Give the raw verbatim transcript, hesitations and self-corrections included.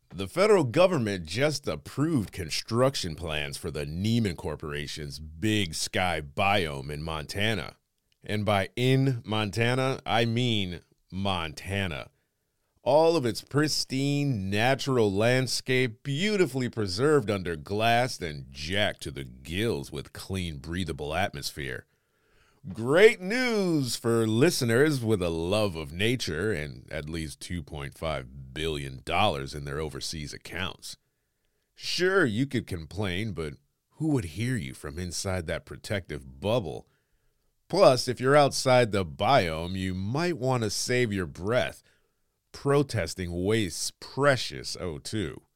The federal government just approved construction plans for the Neiman Corporation's Big Sky biome in Montana. And by in Montana, I mean Montana. All of its pristine, natural landscape, beautifully preserved under glass and jacked to the gills with clean, breathable atmosphere. Great news for listeners with a love of nature and at least two point five billion dollars in their overseas accounts. Sure, you could complain, but who would hear you from inside that protective bubble? Plus, if you're outside the biome, you might want to save your breath. Protesting wastes precious O two.